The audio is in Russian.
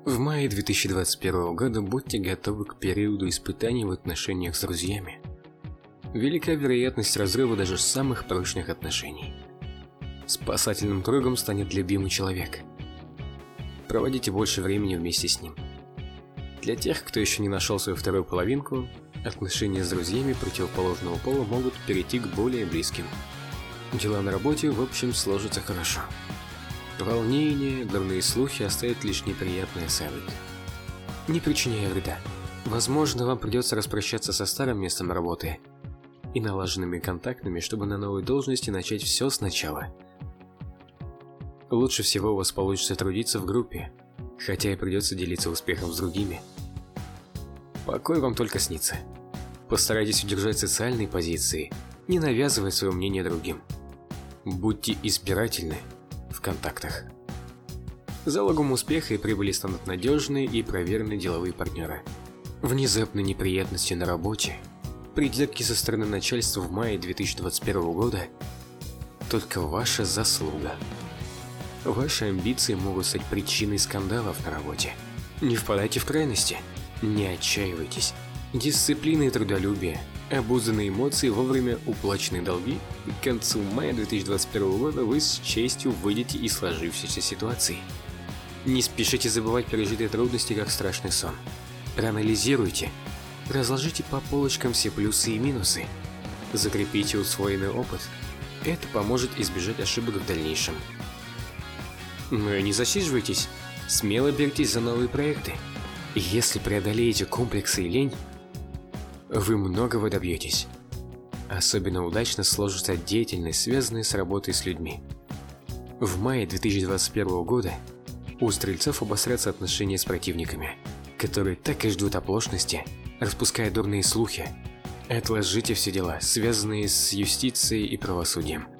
В мае 2021 года будьте готовы к периоду испытаний в отношениях с друзьями. Велика вероятность разрыва даже самых прочных отношений. Спасательным кругом станет любимый человек. Проводите больше времени вместе с ним. Для тех, кто еще не нашел свою вторую половинку, отношения с друзьями противоположного пола могут перейти к более близким. Дела на работе, в общем, сложатся хорошо. Волнение, дурные слухи оставят лишь неприятные осадок, не причиняя вреда. Возможно, вам придется распрощаться со старым местом работы и налаженными контактами, чтобы на новой должности начать все сначала. Лучше всего у вас получится трудиться в группе, хотя и придется делиться успехом с другими. Покой вам только снится. Постарайтесь удержать социальные позиции, не навязывая свое мнение другим. Будьте избирательны в контактах. Залогом успеха и прибыли станут надежные и проверенные деловые партнеры. Внезапные неприятности на работе, придирки со стороны начальства в мае 2021 года – только ваша заслуга. Ваши амбиции могут стать причиной скандалов на работе. Не впадайте в крайности, не отчаивайтесь. Дисциплина и трудолюбие, обузданные эмоции, вовремя уплаченные долги. К концу мая 2021 года вы с честью выйдете из сложившейся ситуации. Не спешите забывать пережитые трудности как страшный сон. Проанализируйте, разложите по полочкам все плюсы и минусы. Закрепите усвоенный опыт. Это поможет избежать ошибок в дальнейшем. Но не засиживайтесь, смело беритесь за новые проекты. Если преодолеете комплексы и лень, вы многого добьетесь. Особенно удачно сложится деятельность, связанная с работой с людьми. В мае 2021 года у стрельцов обострятся отношения с противниками, которые так и ждут оплошности, распуская дурные слухи. Отложите все дела, связанные с юстицией и правосудием.